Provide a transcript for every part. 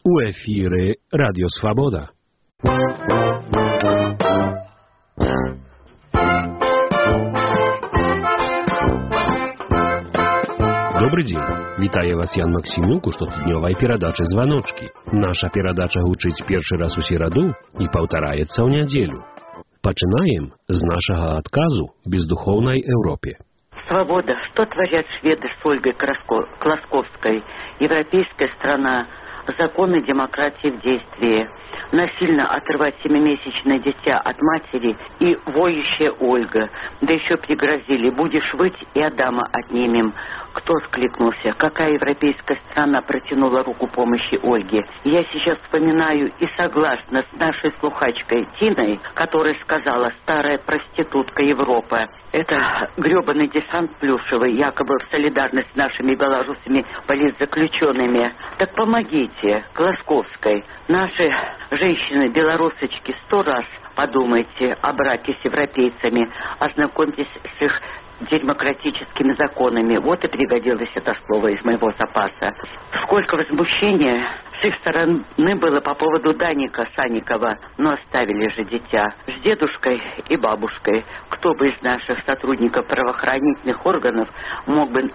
У эфире Радио Свобода. Добрый день. Вітаю вас Ян Максимюк у штотыднёвай перадачы «Званочки». Наша перадача гучыць першы раз у сераду і паўтараецца ў нядзелю. Пачынаем з нашага адказу бездуховнай Европе. Свобода. Что творят шведы с Ольгой Класковской? Европейская страна. Законы демократии в действии. Насильно отрывать семимесячное дитя от матери и воющая Ольга. Да еще пригрозили: будешь выть, и Адама отнимем. Кто скликнулся? Какая европейская страна протянула руку помощи Ольге? Я сейчас вспоминаю и согласна с нашей слухачкой Тиной, которая сказала: старая проститутка Европы. Это гребаный десант плюшевый, якобы в солидарность с нашими белорусами политзаключенными. Так помогите Класковской. Наши женщины-белорусочки 100 раз подумайте о браке с европейцами, ознакомьтесь с их демократическими законами. Вот и пригодилось это слово из моего запаса. Сколько возмущения с их стороны было по поводу Даника Санникова, но оставили же дитя с дедушкой и бабушкой. Кто бы из наших сотрудников правоохранительных органов мог бы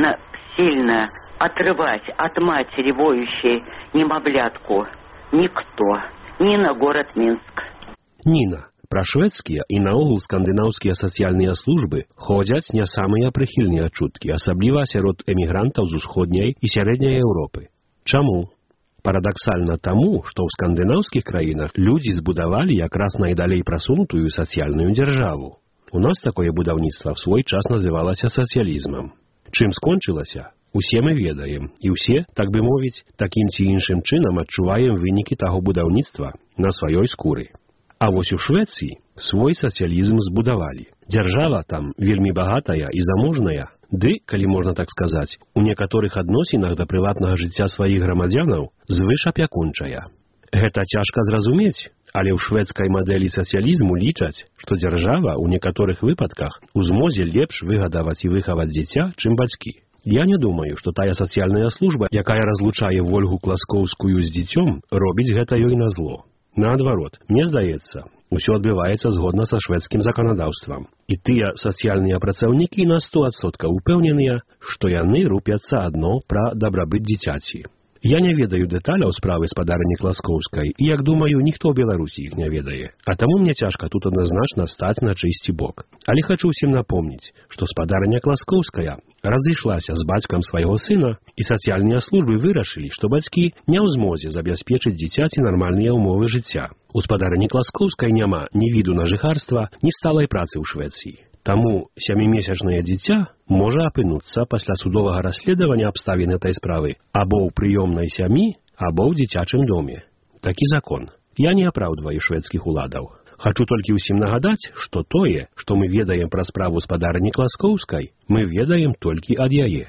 насильно отрывать от матери воющей немовлятку? Никто. Нина, город Минск. Нина. Пра шведскія і наогул скандынаўскія сацыяльныя службы ходзяць не самыя прыхільныя чуткі, асабліва сярод эмігрантаў з усходняй і сярэдняй Еўропы. Чаму? Парадаксальна таму, што ў скандынаўскіх краінах людзі збудавалі якраз найдалей прасунутую сацыяльную дзяржаву. У нас такое будаўніцтва в свой час называлася сацыялізмам. Чым скончылася? Усе мы ведаем, і ўсе, так бы мовіць, такім ці іншым чынам адчуваем вынікі таго будаўніцтва на сваёй скуры. А вось у Швецыі свой сацыялізм збудавалі. Дзяржава там вельмі багатая і заможная, ды, калі можна так сказаць, у некаторых адносінах да прыватнага жыцця сваіх грамадзянаў звышапякунчая. Гэта цяжка зразумець, але ў шведскай мадэлі сацыялізму лічаць, што дзяржава ў некаторых выпадках у змозе лепш выгадаваць і выхаваць дзіця, чым бацькі. Я не думаю, што тая сацыяльная служба, якая разлучае Ольгу Класковскую з дзіцём, робіць гэта ёй назло. Наадварот, мне здаецца, усё адбываецца згодна са шведскім заканадаўствам. І тыя сацыяльныя працаўнікі на 100% упэўненыя, што яны рупяцца адно пра дабрабыт дзіцяці. Я не ведаю дэталяў справы спадарыні Класковскай, і, як думаю, ніхто ў Беларусі іх не ведае. А таму мне цяжка тут адназначна стаць на чыйсьці бок. Але хачу ўсім напомніць, што спадарыня Класковская разышлася з бацькам свайго сына, і сацыяльныя службы вырашылі, што бацькі не ў змозе забяспечыць дзіцяці нармальныя ўмовы жыцця. У спадарыні Класковскай няма ні віду на жыхарства, ні сталай працы ў Швецыі. Таму 7-месячнае дзіця можа апынуцца пасля судовага расследавання абставін этой справы або ў прыёмнай сям'і, або ў дзіцячым доме. Такі закон. Я не апраўдваю шведскіх уладаў. Хачу толькі ўсім нагадаць, што тое, што мы ведаем пра справу спадарыні Класковскай, мы ведаем толькі ад яе.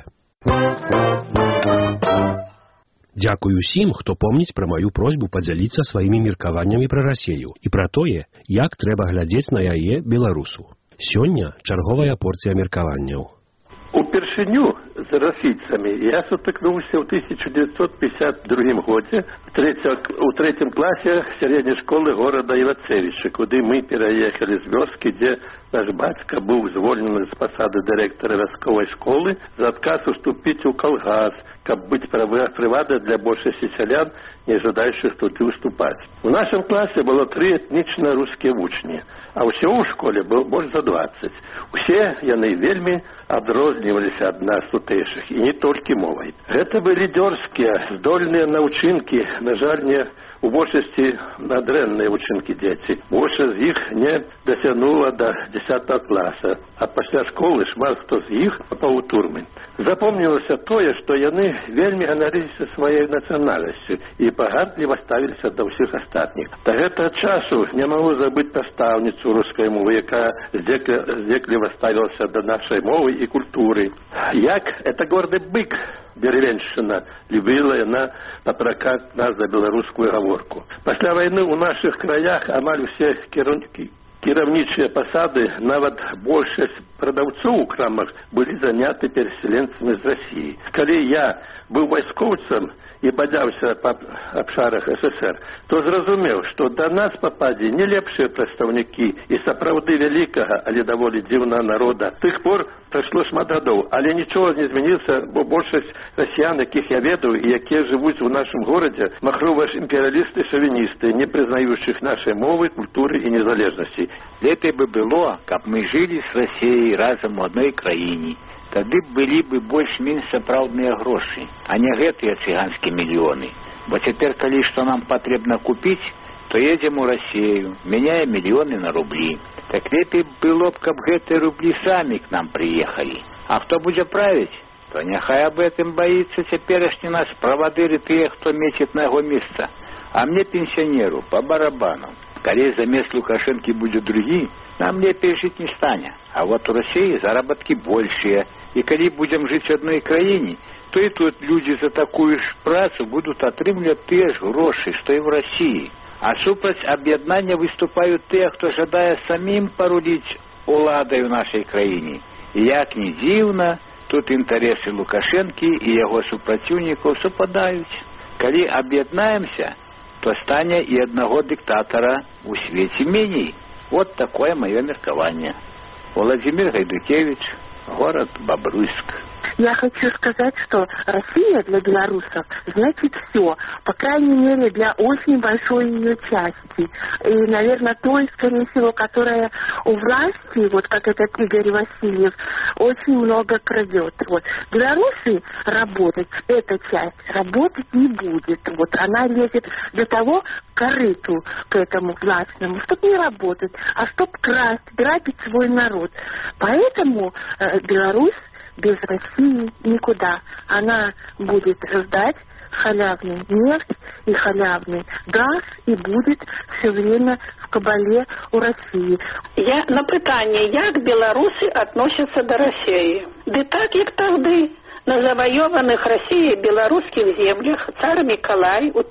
Дзякую усім, хто помніць пра маю просьбу падзяліцца сваімі меркаваннямі пра Расею і пра тое, як трэба глядзець на яе беларусу. Сёння чарговая порцыя меркаванняў. Упершыню з расійцамі я сутыкнуўся ў 1952 годзе у трэцім класе сярэдняй школы горада Івацевіча, куды мы пераехалі з вёскі, дзе наш бацька быў звольнены з пасады дырэктара вясковай школы за адказ уступіць у калгас, каб быць прывадай для большасці сялян, не жадаючых туды уступаць. У нашым класе было 3 этнічна рускія вучні, а ўсё ў школе было больш за 20. Усе яны вельмі адрозніваліся ад нас тутэйшых, і не толькі мовай. Гэта былі дзёрзкія, здольныя на ўчынкі, на жаль, не у большасці надрэнныя ўчынкі дзеці. Большасць з іх не дасягнула да 10 класа, а пасля школы шмат хто з іх папаў у турмы. Запомнілася тое, што яны вельмі ганарыліся сваёй нацыянальнасцю і пагардліва ставіліся да ўсіх астатніх. Да гэтага часу не магу забыць настаўніцу рускай мовы, якая здзекліва ставілася да нашай мовы і культуры. Як это горды бык деревенщина любила яна на пракат нас за беларускую гаворку. Пасля вайны ў нашых краях амаль усе кіраўнічыя пасады, нават большасць прадаўцоў у крамах былі заняты пераселенцамі з Расіі. Калі я быў вайскоўцам і бадзяўся па абшарах СССР, то зразумеў, што да нас пападзе не лепшыя прадстаўнікі і сапраўды вялікага, але даволі дзіўнага народа. З тых пор прайшло шмат гадоў, але нічога не змянілася, бо большасць расіян, якіх я ведаю і якія жывуць у нашым горадзе, махровыя ж імперыялісты-шавіністы, не прызнаючых нашай мовы, культуры і незалежнасці. Лепей бы было, каб мы жылі з Расіяй разам у адной краіне. Тады былі бы больш-менш сапраўдныя грошы, а не гэтыя цыганскія мільёны. Бо цяпер, калі што нам патрэбна купіць, то едзем у Расію, мяняем мільёны на рублі. Так лепей было б, каб гэтыя рублі самі к нам прыехалі. А хто будзе правіць, то няхай аб гэтым баіцца цяперашні нас правадыры тыя, хто мечыць на яго месца. А мне, пенсіянеру, па барабану. Калі замест Лукашэнкі будзе другі, нам лепей жыць не стане. А вот у Расіі заработкі большыя. І калі будзем жыць у адной краіне, то і тут людзі за такую ж працу будуць атрымліваць тыя ж грошы, што і в Расіі. А супраць аб'яднання выступаюць тыя, хто жадае самім паруліць уладай у нашай краіне. І як ні дзіўна, тут інтарэсы Лукашэнкі і яго супраціўнікаў супадаюць. Калі аб'яднаемся, то стане і аднаго дыктатара у свеце меней. Вот такое маё меркаванне. Владимир Гайдукевич, город Бобруйск. Я хочу сказать, что Россия для белорусов значит все, по крайней мере, для очень большой ее части. И, наверное, той, скорее всего, которая у власти, вот как этот Игорь Васильев, очень много крадет. Вот. Белорусы работать, эта часть работать не будет. Вот. Она лезет для того к корыту, к этому властному, чтобы не работать, а чтобы красть, грабить свой народ. Поэтому Беларусь без России никуда. Она будет ждать халявную нефть и халявный газ и будет все время в кабале у России. Я на пытанне, як беларусы относятся до России. Да так, як тады. На завоеванных Россией белорусских землях царь Миколай у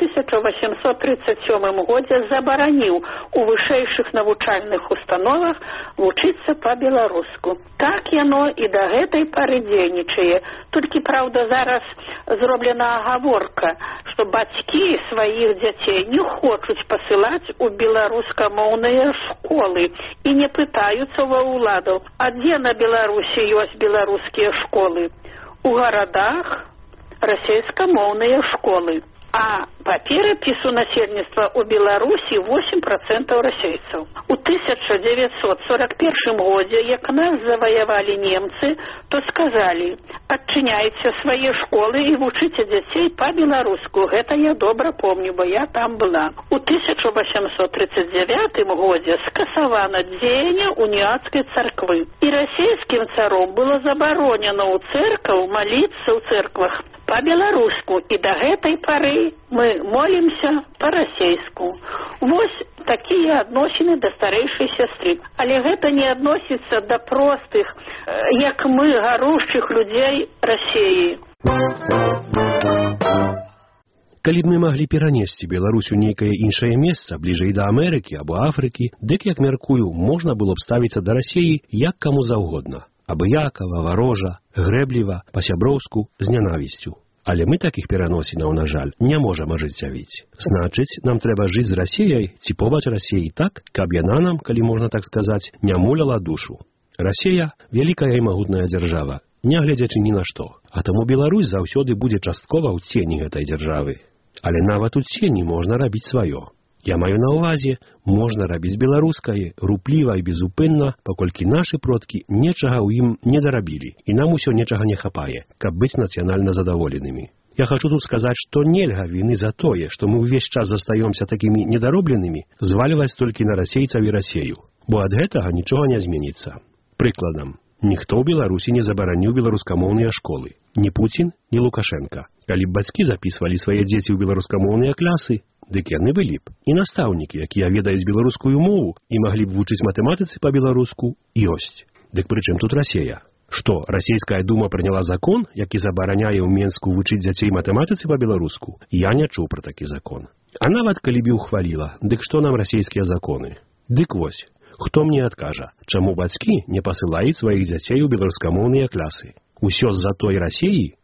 1837 годзе забараніў у вышэйшых навучальных установах вучыцца па-беларуску. Так яно і да гэтай пары дзейнічае. Толькі, праўда, зараз зроблена агаворка, што бацькі сваіх дзяцей не хочуць пасылаць у беларускамоўныя школы і не пытаюцца ва ўладаў, а дзе на Беларусі ёсць беларускія школы? У гарадах расійскамоўныя школы. А по перепису насельніцтва у Беларусі 8% расейцаў. У 1941 годзе, як нас заваявалі немцы, то сказалі: адчыняйце свае школы і вучыце дзяцей па-беларуску. Гэта я добра помню, бо я там была. У 1839 годзе скасавана дзеянне уніяцкай царквы. І расійскім царом было забаронена ў церквах маліцца ў церквах па-беларуску, і да гэтай пары мы молімся па-расейску. Вось такія адносіны да старэйшай сястры. Але гэта не адносіцца да простых, як мы, гарушчых людзей Расіі. Калі б мы маглі перанесці Беларусь у нейкае іншае месца, бліжэй да Амерыкі або Афрыкі, дык, як мяркую, можна было б ставіцца да Расіі як каму заўгодна. Абыякава, варожа, грэбліва, па-сяброўску, з нянавісцю. Але мы такіх пераносінаў, на жаль, не можам ажыццявіць. Значыць, нам трэба жыць з Расіяй ці побач Расіі так, каб яна нам, калі можна так сказаць, не муляла душу. Расія – вялікая і магутная дзяржава, нягледзячы ні на што. А таму Беларусь заўсёды будзе часткова ў цені гэтай дзяржавы. Але нават у цені можна рабіць сваё. Я маю на ўвазе, можна рабіць беларускае, рупліва і безупынна, паколькі нашы продкі нечага ў ім не дарабілі, і нам усё нечага не хапае, каб быць нацыянальна задаволенымі. Я хочу тут сказаць, што нельга віны за тое, што мы ўвесь час застаёмся такімі недаробленымі, звальваць толькі на расейцаў і Расею, бо ад гэтага нічога не зменіцца. Прыкладам, ніхто ў Беларусі не забараніў беларускамоўныя школы. Ні Пуцін, ні Лукашенка. Калі б бацькі запісвалі свае дзеці ў беларускамоўныя класы, дык яны былі б. І настаўнікі, якія ведаюць беларускую мову і маглі б вучыць матэматыцы па-беларуску, ёсць. Дык пры чым тут Расія? Што, расійская дума прыняла закон, які забараняе ў Менску вучыць дзяцей матэматыцы па-беларуску? Я не чуў пра такі закон. А нават калі б і ухваліла, дык што нам расійскія законы? Дык вось, Хто мне адкажа, чаму бацькі не пасылаюць сваіх дзяцей у беларускамоўныя клясы? Усё з-за той Расіі?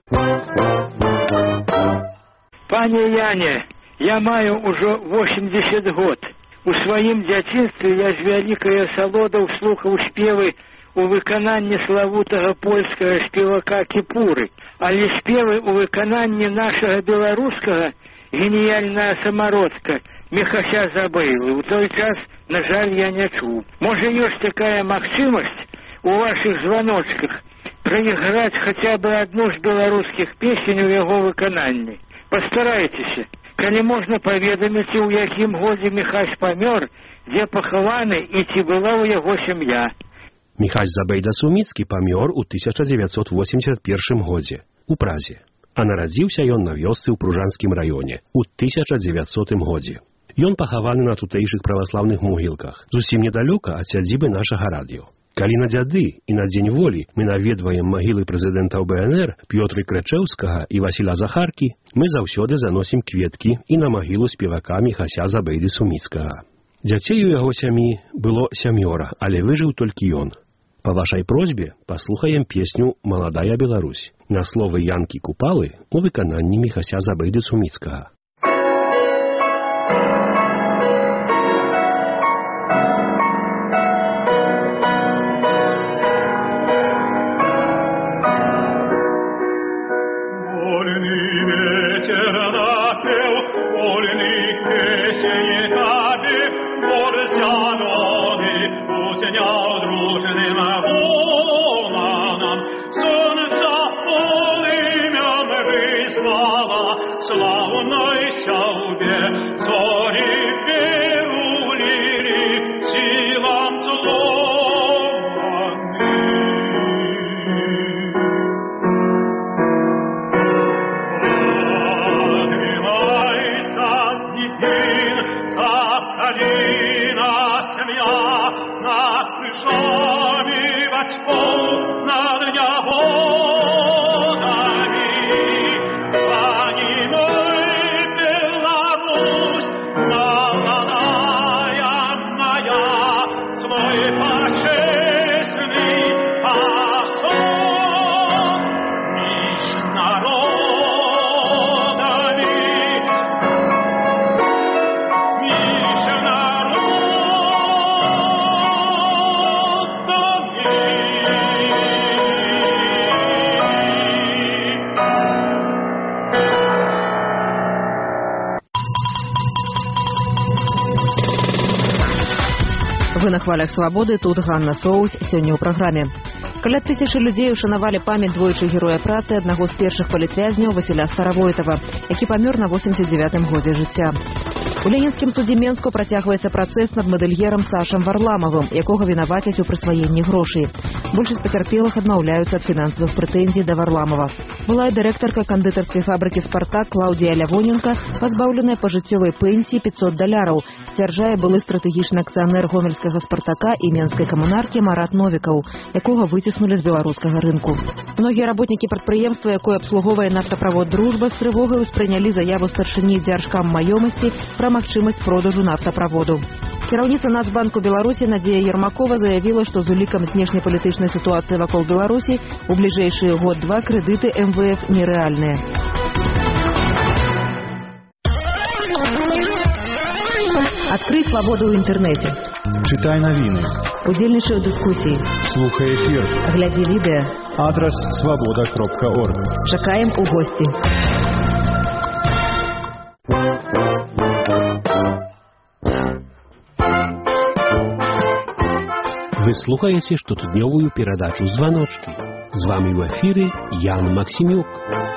Пане Яне, я маю ўжо 80 год. У сваім дзяцінстве я з вялікай асалодаў слухаў спевы у выкананні славутага польскага спевака Кіпуры, але спевы у выкананні нашага беларускага геніяльнага самародка Міхася Забейлы ў той час, на жаль, я не чуў. Можа, ёсць такая магчымасць у вашых званочках праіграць хаця бы адну з беларускіх песень у яго выкананні. Пастарайцеся, калі можна паведаміць, у якім годзе Міхась памёр, дзе пахаваны і ці была ў яго сям'я. Міхась Забейда Суміцкі памёр у 1981 годзе у Празе, а нарадзіўся ён на вёсцы ў Пружанскім раёне у 1900 годзе. Ён пахаваны на тутэйшых праваслаўных могілках, зусім недалёка ад сядзібы нашага радыё. Калі на дзяды і на Дзень волі мы наведваем магілы прэзідэнтаў БНР Пётры Крачэўскага і Васіля Захаркі, мы заўсёды заносім кветкі і на магілу спевака Міхася Забейды Суміцкага. Дзяцей у яго сям'і было 7, але выжыў толькі ён. Па вашай просьбе паслухаем песню «Маладая Беларусь» на словы Янкі Купалы у выкананні Міхася Забейды Суміцкага. Вы на хвалях свабоды, тут Ганна Соусь, сёння ў праграме. Каля 1000 людзей ушанавалі памяць двойчы героя працы аднаго з першых палітвязняў Васіля Старавойтава, які памёр на 89-м годзе жыцця. У Ленінскім судзе Менску працягваецца працэс над мадэльерам Сашам Варламавым, якога вінавацяць у прысваенні грошай. Большасць пацярпелых адмаўляюцца ад фінансавых прэтэнзій да Варламава. Былая дырэктарка кандытарскай фабрыкі «Спартак» Клаўдія Лявоненка, пазбаўленая пажыццёвай пенсіі $500, сцвярджае былы стратэгічны акцыянер гомельскага «Спартака» і менскай камунаркі Марат Новікаў, якога выціснулі з беларускага рынку. Многія работнікі прадпрыемства, якое абслугоўвае нафтаправод «Дружба», з трывогай успрынялі заяву старшыні дзяржкам маёмасці пра магчымасць продажу нафтаправоду. Кіраўніца Нацбанку Беларусі Надзея Ермакова заявіла, што з улікам знешнепалітычнай сітуацыі вакол Беларусі у бліжэйшыя год-два крэдыты МВФ нерэальныя. Адкрый свабоду ў інтэрнэце. Чытай навіны. Удзельнічай у дыскусіі. Слухай эфір. Глядзі відэа. Адрас свабода.орг. Чакаем у госці. Вы слухаеце штотыднёвую перадачу «Званочкі». З вамі ў эфіры Ян Максімюк.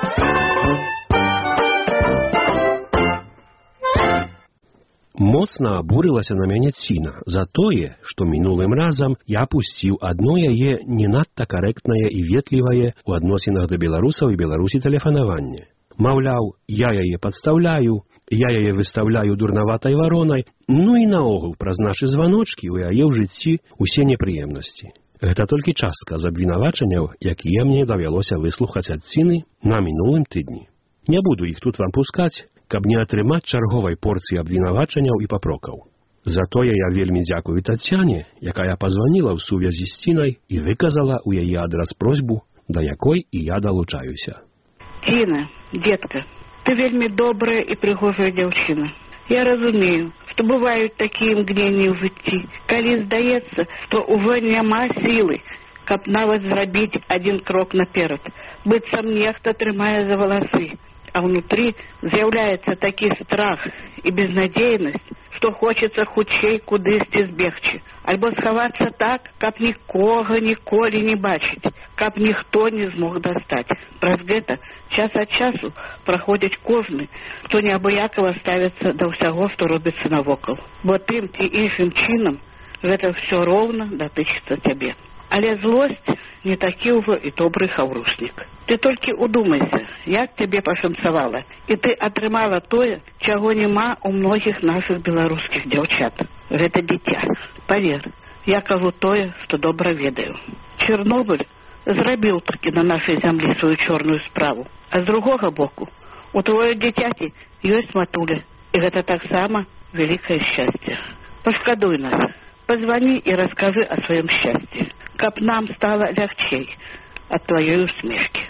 Моцна абурылася на мяне Ціна за тое, што мінулым разам я пусціў адно яе не надта карэктнае і ветлівае ў адносінах да беларусаў і Беларусі тэлефанаванне. Маўляў, я яе падстаўляю, я яе выстаўляю дурнаватай варонай, ну і наогул праз нашы званочкі ў яе ў жыцці усе непрыемнасці. Гэта толькі частка з абвінавачанняў, якія мне давялося выслухаць ад Ціны на мінулым тыдні. Не буду іх тут вам пускаць, каб не атрымаць чарговай порцыі абвінавачанняў і папрокаў. Затое я вельмі дзякую Тацяне, якая пазваніла ў сувязі з Цінай і выказала ў яе адрас просьбу, да якой і я далучаюся. Ціна, детка, ты вельмі добрая і прыгожая дзяўчына. Я разумею, што бываюць такія імгненні ў жыцці, калі здаецца, што ўжо няма сілы, каб нават зрабіць адзін крок наперад. Быццам нехта трымае за валасы, а ўнутры з'яўляецца такі страх і безнадзейнасць, што хочацца хутчэй кудысьці збегчы, альбо схавацца так, каб нікога ніколі не бачыць, каб ніхто не змог дастаць. Праз гэта час ад часу праходзіць кожны, хто неабыякава ставіцца да ўсяго, што робіцца навокал. Бо тым ці іншым чынам гэта ўсё роўна датычыцца цябе. Але злосць не такі ўжо і добры хаўрушнік. Ты толькі удумайся, як цябе пашанцавала, і ты атрымала тое, чаго няма ў многіх нашых беларускіх дзяўчат. Гэта дзіця. Павер, я кажу тое, што добра ведаю. Чэрнобыль зрабіў такі на нашай зямлі сваю чорную справу. А з другога боку, у твоёй дзіцяці ёсць матуля, і гэта таксама вялікае шчасце. Пашкадуй нас, пазвані і раскажы о сваём шчасці, каб нам стала лягчэй ад тваёй усмешкі.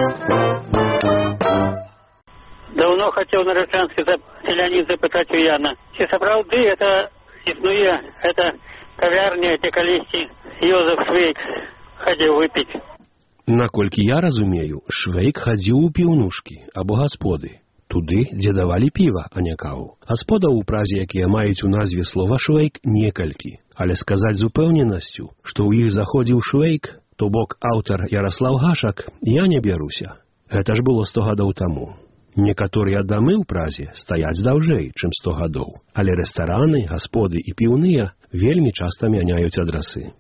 Давно хотел нарочанскі селянін запытаць у Яна, ці сапраўды это існуе, это кавярня, дзе калісьці Йозеф Швейк хадзіў выпіць? Наколькі я разумею, Швейк хадзіў у піўнушкі або гасподы, туды, дзе давалі піва, а не каву. Гасподаў у Празе, якія маюць у назве слова Швейк, некалькі. Але сказаць з упэўненасцю, што ў іх заходзіў Швейк, то бок аўтар Яраслаў Гашак, я не бяруся. Гэта ж было 100 гадоў таму. Некаторыя дамы ў Празе стаяць даўжэй, чым 100 гадоў, але рэстараны, гасподы і піўныя вельмі часта мяняюць адрасы.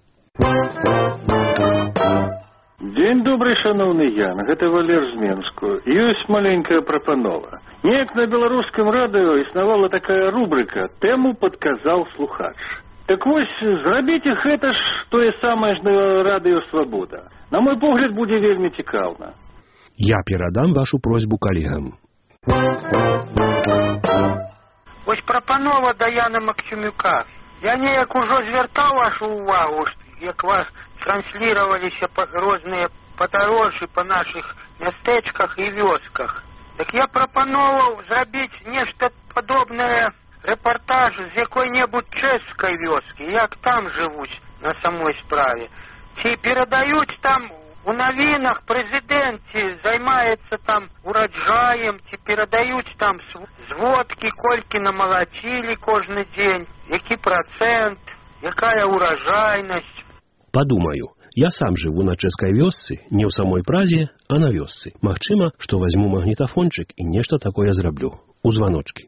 Дзень добрый, шановны Ян, гэта Валер з Менску. Ёсць маленькая прапанова. Неяк на беларускам радыё існавала такая рубрыка «Тэму падказаў слухач». Так вось, зрабіце гэта ж тое самае ж на радыё «Свабода». На мой погляд, будзе вельмі цікаўна. Я перадам вашу просьбу калегам. Вось прапанова да Яна Максімюка. Я неяк ужо звяртаў вашу увагу, як вас транслироваліся розныя падарожжы па нашых мястэчках і вёсках. Так я прапановаў зрабіць нешта падобнае рэпартаж з якой-небудзь чэшскай вёскі, як там жывуць на самой справе. Ці перадаюць там у навінах прэзідэнт, ці займаецца там ураджаем, ці перадаюць там зводкі, колькі намалацілі кожны дзень, які працэнт, якая уражайнасць. Падумаю, я сам жыву на чэшскай вёсцы, не ў самой Празе, а на вёсцы. Магчыма, што вазьму магнітафончык і нешта такое зраблю. У званочкі.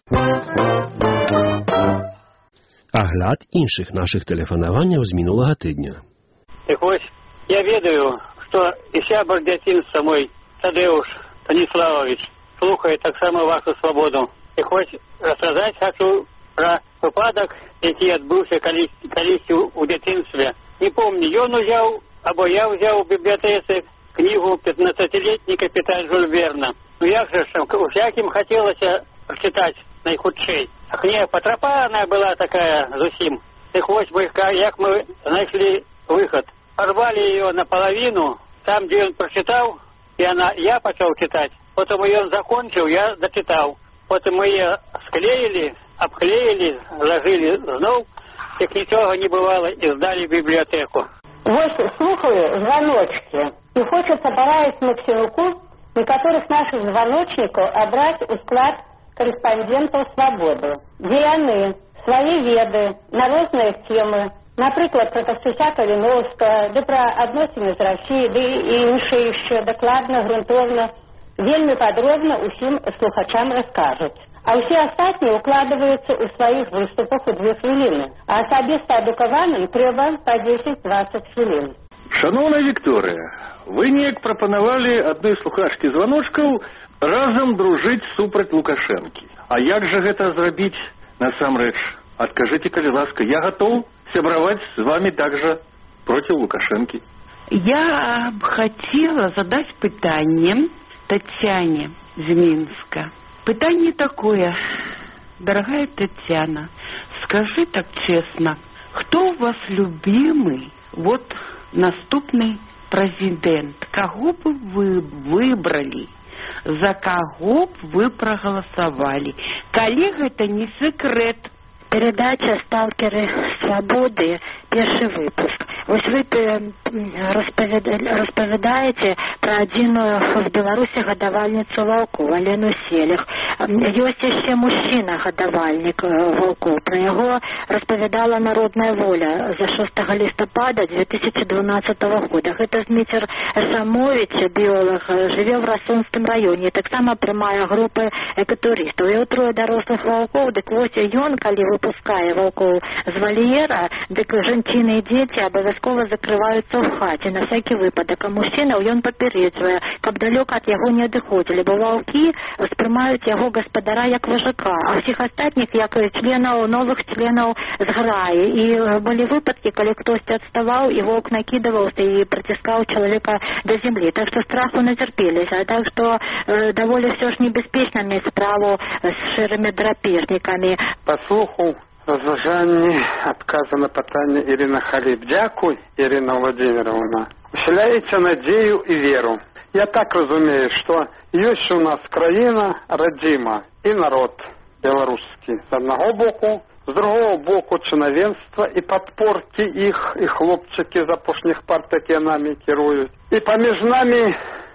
Агляд іншых нашых тэлефанаванняў з мінулага тыдня. Так вось, я ведаю, што і сябар дзяцінства мой Тадеуш Станіславович слухае таксама вашу свабоду. Так вось, расказаць хачу пра выпадак, які адбыўся калісьці ў дзяцінстве. Не помню, ён узяў, або я ўзяў у бібліятэцы кнігу 15-летні капітан Жюль Верна. Ну як же, усякім хацелася прачытаць найхутчэй. А кніга патрапаная была такая зусім. Так вось, як мы знайшлі выхад. Порвали ее наполовину, там, где он прочитал, и я пачаў читать. Потом ён закончил, я дочитал. Потом мы ее склеили, обклеили, ложили зноў, як нічога не бывало, и сдали в библиотеку. Вот слухаю звоночки. И хочется пораить Максимюку некоторых наших звоночников обрать у склад корреспондентов «Свободы», где яны свои веды на розные темы, напрыклад, пра Касцюся Каліновскага, ды пра адносіны з Расіяй, ды і іншыя яшчэ дакладна, грунтоўна, вельмі падробна усім слухачам раскажуць. А ўсе астатнія укладваюцца ў сваіх выступах у 2 хвіліны, а асабіста адукаваным трэба па 10-20 хвілін. Шановная Вікторыя, вы неяк прапанавалі адной слухачкі званочкаў разам дружыць супраць Лукашэнкі. А як жа гэта зрабіць насамрэч? Адкажыце, калі ласка, я гатоў сябраваць с вами также против Лукашенки. Я хотела задать пытанне Татьяне из Минска. Пытание такое. Дорогая Татьяна, скажи так честно, кто у вас любимый, вот, наступный президент? Кого бы вы выбрали? За кого б вы проголосовали? Коллега, это не секрет. Передача «Сталкеры свободы», першы выпуск. Вось вы распавядаеце пра адзіную в Беларусі гадавальніцу ваўкоў, Алену Селях. Ёсць яшчэ мужчына-гадавальнік ваўкоў. Пра яго распавядала «Народная воля» за 6 лістапада 2012 года. Гэта Зміцер Самович, біолог, жыве в Расонскім раёне, таксама прымае групы экатурыстаў. І трое дарослых ваўкоў, дык вось ён, калі выпускае ваўкоў з вольера, дык жанчыны і дзеці абавязкова закрываюцца ў хаце на всякі выпадак. А мужчынаў ён папярэджвае, каб далёка ад яго не адыходзілі, бо ваўкі ўспрымаюць яго гаспадара як важака, а ўсіх астатніх як новых членаў зграі. І былі выпадкі, калі хтосьці адставаў, і воўк накідаваўся і прыціскаў чалавека да зямлі. Так што страху нацярпеліся. Так што даволі ўсё ж небяспечна мець справу з шэрымі драпежнікамі. Паслухаў разважанні адказа на пытанне Ірына Халіп. Дзякуй, Ірына Владимировна. Усяляеце надзею і веру. Я так разумею, што ёсць у нас краіна радзіма і народ беларускі. З аднаго боку, з другого боку чынавенства і падпоркі іх, і хлопчыкі з апошніх парт, якія намі кіруюць. І паміж намі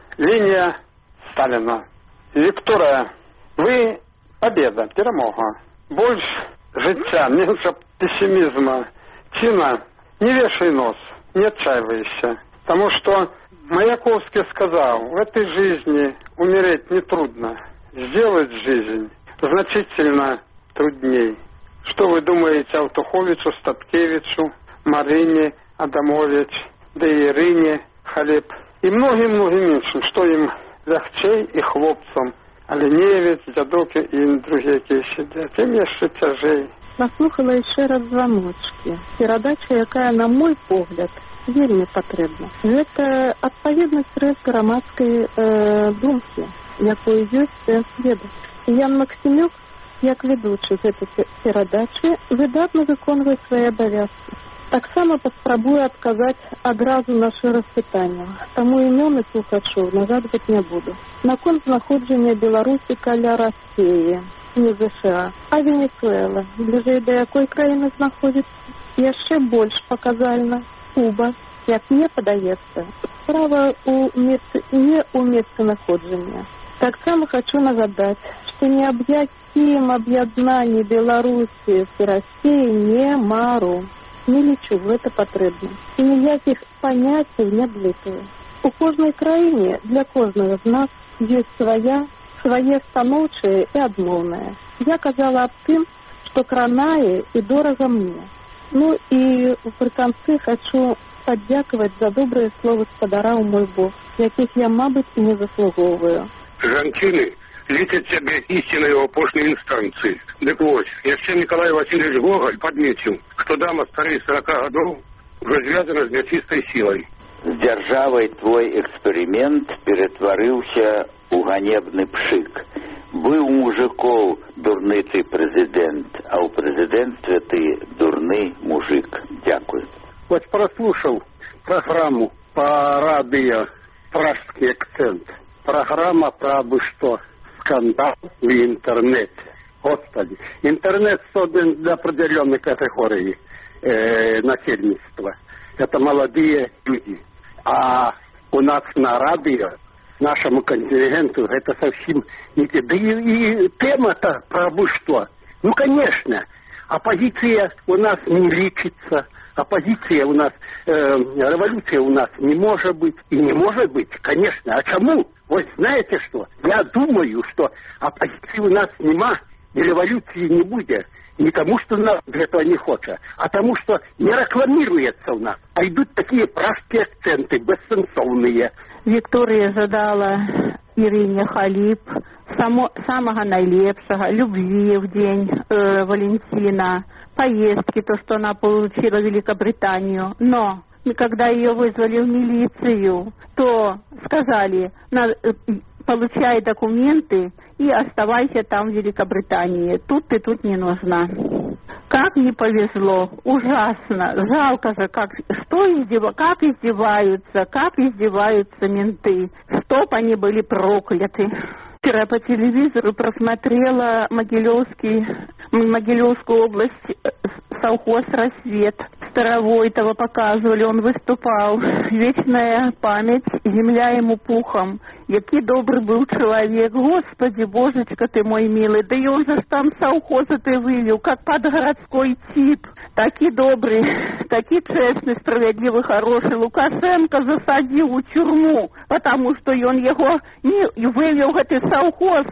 лінія Сталіна. Вікторыя, вы победа, перамога. Больш жыцця, меньше пессимизма. Тина, не вешай нос, не отчаивайся. Потому что Маяковский сказал, в этой жизни умереть нетрудно. Сделать жизнь значительно трудней. Что вы думаете о Туховичу, Статкевичу, Марине Адамович, да и Ирине Халеп и многим-многим іншим, что им лягчей и хлопцам. Аленевец, Дзядок і другие, які сидять. Им яшчэ цяжэй. Наслухала яшчэ раз званочкі. Перадача, якая, на мой погляд, вельмі патрэбна. Гэта адпаведнасць рэз грамадскай думкі, якую ёсць сэнс ведаць. Ян Максімюк, як ведучы гэтай перадачы, выдатна выконвае свае абавязкі. Таксама паспрабую адказаць адразу на шэраг пытанняў. Таму імёны слухачоў нагадваць не буду. Наконт знаходжання Беларусі каля Расіі, не ЗША, а Венесуэла, бліжэй да якой краіны знаходзіцца, яшчэ больш паказальна Куба, як мне падаецца. Справа не ў месцазнаходжання. Таксама хочу нагадаць, што ні аб якім аб'яднанні Беларусі з Расіяй не мару. Не лічу, гэта патрэбна. І ніякіх паняццяў не блытаю. У кожнай краіне для кожнага з нас ёсць свае станоўчыя і адмоўныя. Я казала аб тым, што кранае і дорага мне. Ну і пры канцы хочу падзякаваць за добрыя словы спадара ў мой бок, якіх я, мабыць, і не заслугоўваю. Жанчыны лічаць сябе істиннай у апошняй інстанцыі. Дык вось, яшчэ Николай Васильевич Гоголь подметил, что дама старей 40 годов уже звязана с нечистой силой. С державой твой эксперимент перетворился у ганебный пшик. Был у мужиков дурный ты президент, а у президентства ты дурный мужик. Дякую. Вот прослушал программу по радио «Пражский акцент». Программа про абы что. Скандал в интернете. Господи. Интернет создан для определенной категории насельництва. Это молодые люди. А у нас на радио, нашему контингенту, это совсем не те. Да и тема-то про абы что. Ну, конечно, оппозиция у нас не лечится. Оппозиция у нас, революция у нас не может быть. И не может быть, конечно. А чему? Вот знаете что? Я думаю, что оппозиции у нас нема, и революции не будет. Не тому, что нас этого не хочет, а тому, что не рекламируется у нас. А идут такие пражские акценты, бессенсовные. Виктория задала Ирине Халіп самого наилепшего, любви в день Валентина, поездки, то, что она получила в Великобританию. Но когда ее вызвали в милицию, то сказали, получай документы и оставайся там в Великобритании. Тут ты тут не нужна. Как не повезло, ужасно, жалко же, как издеваются менты, чтоб они были прокляты. Вчера по телевизору просмотрела Могилевскую область, совхоз «Рассвет». Старовойтова показывали, он выступал. Вечная память, земля ему пухом. Який добрый был человек, Господи, Божечка ты мой милый. Да и он же там совхоза ты вывел, как под городской тип. Таки добрый, таки честный, справедливый, хороший. Лукашенко засадил у тюрьму, потому что он его не вывел этот совхоз.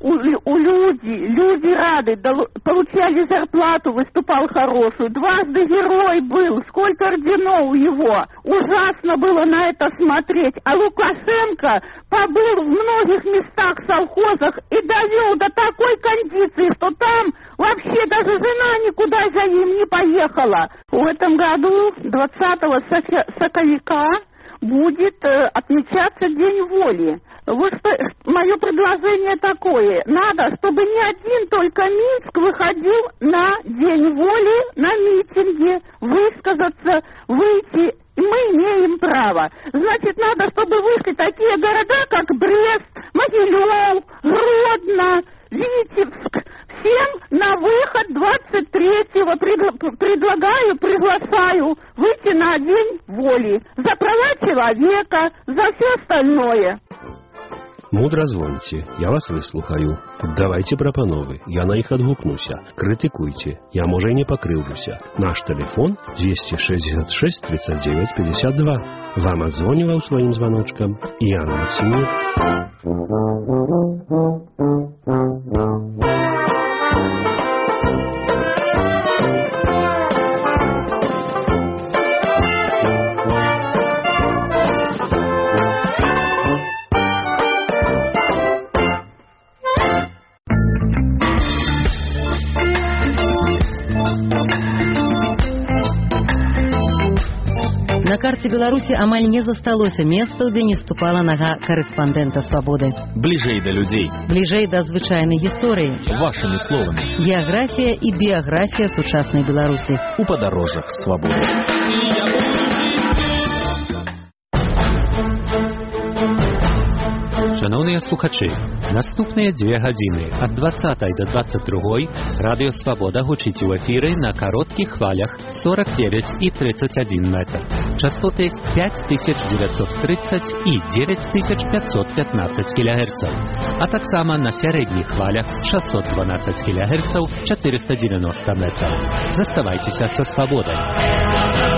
Люди рады, получали зарплату, выступал хорошую. Дважды герой был, сколько орденов его. Ужасно было на это смотреть. А Лукашенко побыл в многих местах, совхозах и довел до такой кондиции, что там вообще даже жена никуда за ним не поехала. В этом году, 20 соковика, будет отмечаться День воли. Вот что мое предложение такое. Надо, чтобы не один только Минск выходил на День воли, на митинги, высказаться, выйти. И мы имеем право. Значит, надо, чтобы вышли такие города, как Брест, Могилев, Гродно, Витебск. Всем на выход 23-го приглашаю выйти на День воли. За права человека, за все остальное. Мудра звоньте, я вас выслухаю. Давайте прапановы, я на іх адгукнуся. Крытыкуйте, я, можа, і не пакрыўджуся. Наш телефон 266 39 52. Вам адзвоніваў сваім званочкам Ян Максимюк. На карте Беларуси амаль не засталося месца, где не ступала нога корреспондента «Свободы». Ближей до людей. Ближей до звычайной истории. Вашими словами. География и биография сучасной Беларуси. У подорожек «Свободы». Шановні слухачі, наступні 2 години від 20 до 22 Радіо Свобода гучить у ефірі на коротких хвалях 49 і 31 метр. Частоти 5930 і 9515 кГц. А так само на середніх хвалях 612 кГц 490 метрів. Заставайтеся со Свободою.